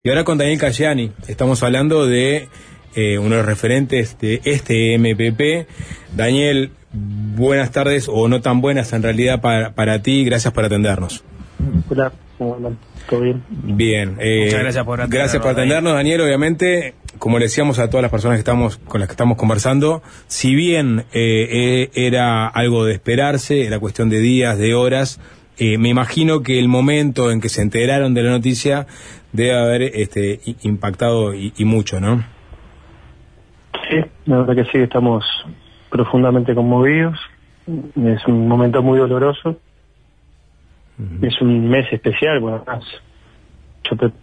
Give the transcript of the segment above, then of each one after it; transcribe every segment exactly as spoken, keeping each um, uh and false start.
Y ahora con Daniel Cayani, estamos hablando de eh, uno de los referentes de este M P P. Daniel, buenas tardes, o no tan buenas en realidad para, para ti, gracias por atendernos. Hola, ¿cómo andan? ¿Todo bien? Bien, eh, muchas gracias por atendernos. Gracias por atendernos, Daniel. Obviamente, como le decíamos a todas las personas que estamos con las que estamos conversando, si bien eh, eh, era algo de esperarse, era cuestión de días, de horas, eh, me imagino que el momento en que se enteraron de la noticia debe haber este, impactado y, y mucho, ¿no? Sí, la verdad que sí, estamos profundamente conmovidos. Es un momento muy doloroso. Uh-huh. Es un mes especial, bueno, más. Yo te...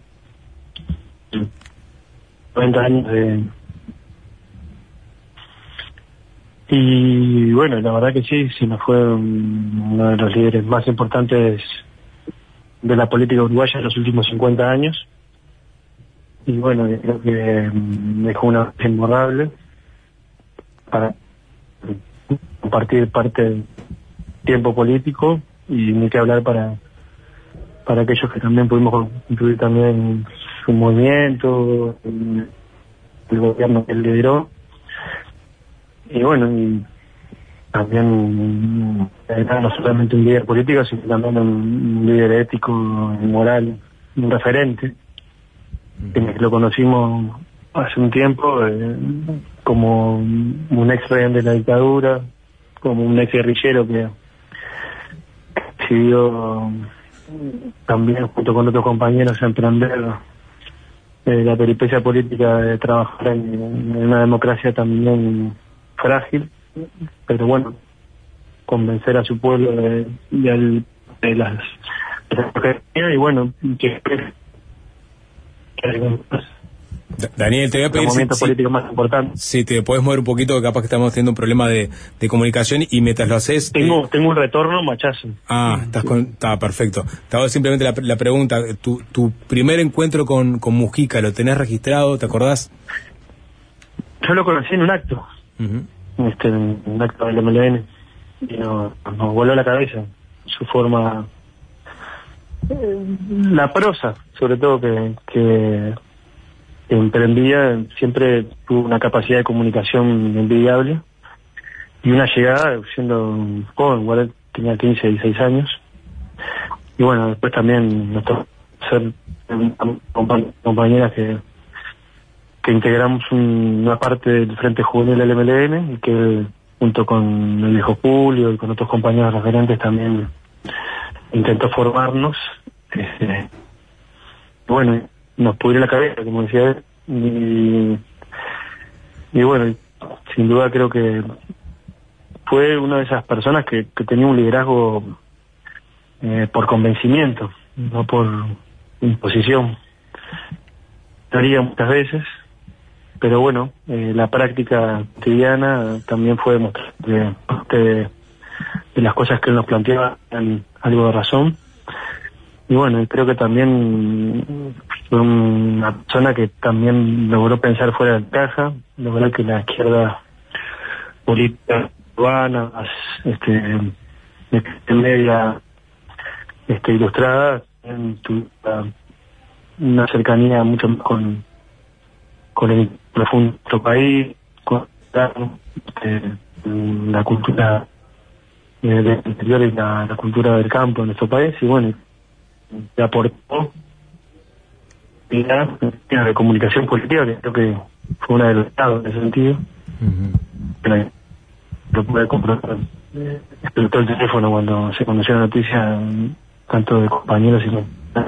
noventa años de... Y bueno, la verdad que sí, sí nos fue uno de los líderes más importantes de la política uruguaya en los últimos cincuenta años. Y bueno, creo que dejó una vez imborrable para compartir parte del tiempo político, y ni que hablar para para aquellos que también pudimos incluir también su movimiento, el gobierno que él lideró. Y bueno, y también era no solamente un líder político, sino también un líder ético y moral, un referente, que lo conocimos hace un tiempo eh, como un ex rehén de la dictadura, como un ex guerrillero que decidió también junto con otros compañeros emprender eh, la peripecia política de trabajar en, en una democracia también frágil, pero bueno, convencer a su pueblo de, de, al, de las de y bueno, que, que Daniel, te voy a pedir los momentos si, políticos más importantes. Si te podés mover un poquito, que capaz que estamos teniendo un problema de, de comunicación, y mientras lo haces... Tengo eh... tengo un retorno machazo. Ah, estás con... Está perfecto. Te hago simplemente la, la pregunta, tu, tu primer encuentro con, con Mujica, ¿lo tenés registrado? ¿Te acordás? Yo lo conocí en un acto, uh-huh. este, en un acto del M L N, y nos, nos voló la cabeza su forma, eh, la prosa, sobre todo, que... que emprendía, siempre tuvo una capacidad de comunicación envidiable y una llegada siendo joven, igual tenía quince, dieciséis años, y bueno, después también nos tocó ser compañeras que que integramos un, una parte del Frente Juvenil del M L N, y que junto con el viejo Julio y con otros compañeros referentes también intentó formarnos. Este, bueno, nos pudrió la cabeza, como decía él, y, y bueno, sin duda creo que fue una de esas personas que, que tenía un liderazgo eh, por convencimiento, no por imposición. Teoría muchas veces, pero bueno, eh, la práctica cotidiana también fue demostrar que parte de, de las cosas que él nos planteaba eran algo de razón. Y bueno, creo que también fue una persona que también logró pensar fuera de la caja, logró que la izquierda política urbana, este, de media este, ilustrada, tuvo una cercanía mucho más con, con el profundo nuestro país, con este, la cultura eh, del interior y la, la cultura del campo en nuestro país, y bueno, le aportó la de comunicación política, que creo que fue una de los estados en ese sentido. Uh-huh. Lo pude comprobar. Explotó el teléfono cuando se conoció la noticia, tanto de compañeros y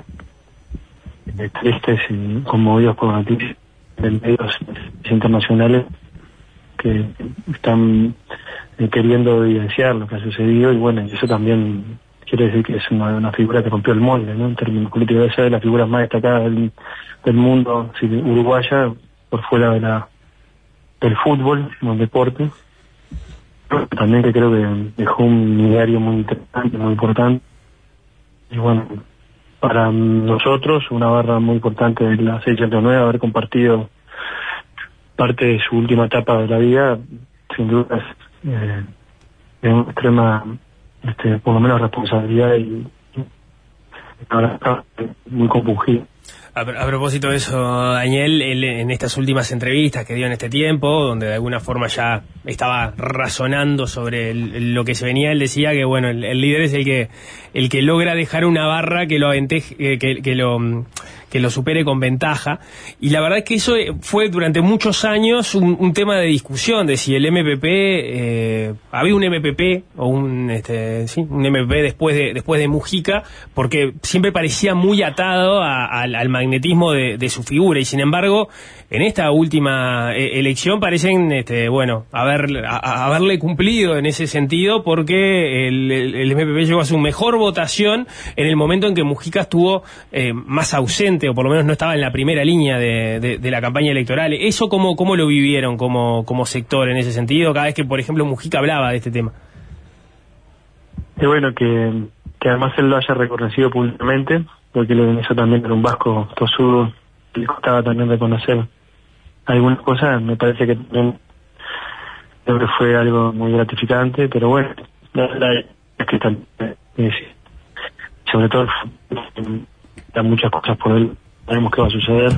de tristes y conmovidos por noticias de medios internacionales que están eh, queriendo evidenciar lo que ha sucedido, y bueno, eso también quiere decir que es una, una figura que rompió el molde, ¿no? En términos políticos, esa es de las figuras más destacadas del, del mundo, sí, uruguaya, por fuera de la del fútbol, del deporte. También que creo que dejó un ideario muy interesante, muy importante. Y bueno, para nosotros, una barra muy importante de la seiscientos nueve, haber compartido parte de su última etapa de la vida, sin duda es eh, de una extrema, este, por lo menos responsabilidad, y ahora está muy compungido. A, a propósito de eso, Daniel, él, en estas últimas entrevistas que dio en este tiempo, donde de alguna forma ya estaba razonando sobre el, lo que se venía, él decía que bueno, el, el líder es el que el que logra dejar una barra que lo aventeje, que, que lo que lo supere con ventaja, y la verdad es que eso fue durante muchos años un, un tema de discusión de si el M P P eh, había un M P P o un este sí un M P P después de después de Mujica, porque siempre parecía muy atado a, a, al magnetismo de, de su figura, y sin embargo en esta última eh, elección parecen este bueno haber a, a haberle cumplido en ese sentido, porque el, el, el M P P llegó a su mejor votación en el momento en que Mujica estuvo eh, más ausente, o por lo menos no estaba en la primera línea de, de, de la campaña electoral. ¿Eso cómo, cómo lo vivieron como, como sector en ese sentido, cada vez que, por ejemplo, Mujica hablaba de este tema? Es bueno que, que además él lo haya reconocido públicamente, porque lo hizo también era un vasco tosudo, le costaba también reconocer algunas cosas. Me parece que también creo que fue algo muy gratificante, pero bueno, la verdad es que también, es, sobre todo hay muchas cosas por él, sabemos qué va a suceder.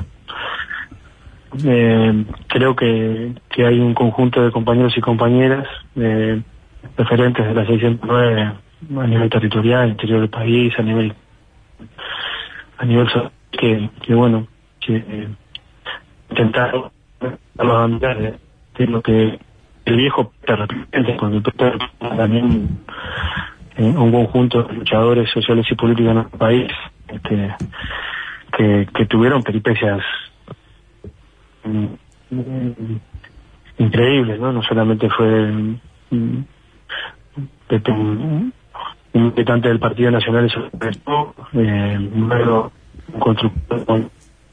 Eh, creo que, que hay un conjunto de compañeros y compañeras eh, referentes de la seiscientos nueve a nivel territorial, interior del país, a nivel a nivel social, que, que bueno, que eh, intentar abandonar de, de lo que el viejo P representa, porque el P representa también eh, un conjunto de luchadores sociales y políticos en nuestro país, este, que, que tuvieron peripecias mm, mm, increíbles, ¿no? No solamente fue mm, Pepe, un militante del Partido Nacional, eso eh, luego un constructor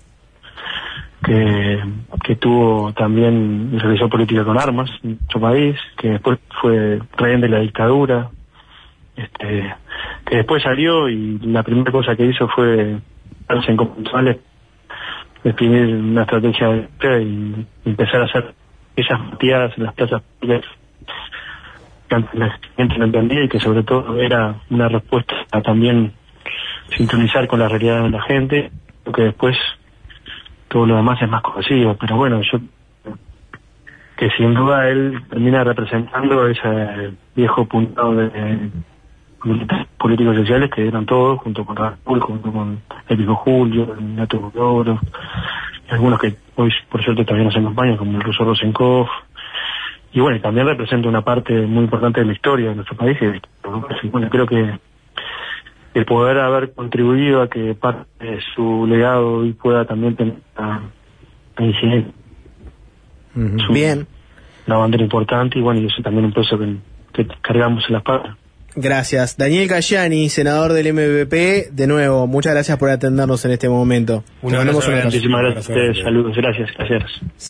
que, que tuvo también, realizó política con armas en su país, que después fue rehén de la dictadura, este, que después salió y la primera cosa que hizo fue darse en convencionales, definir una estrategia de y empezar a hacer esas matiadas en las plazas públicas que antes la gente no entendía, y que sobre todo era una respuesta a también sintonizar con la realidad de la gente, porque después todo lo demás es más conocido. Pero bueno, yo que sin duda él termina representando ese viejo puntado de militares políticos sociales que eran todos, junto con Raúl, junto con el viejo Julio, el Nato Loro, y algunos que hoy por suerte todavía nos acompañan, como el ruso Rosenkopf. Y bueno, y también representa una parte muy importante de la historia de nuestro país. Y bueno, creo que el poder haber contribuido a que parte de su legado hoy pueda también tener a, a incidencia. Uh-huh. Su, Bien. Una bandera importante, y bueno, y eso también un peso que, que cargamos en la espalda. Gracias. Daniel Cayani, senador del M V P, de nuevo, muchas gracias por atendernos en este momento. Un abrazo, Muchísimas gracias a ustedes, saludos, gracias, gracias.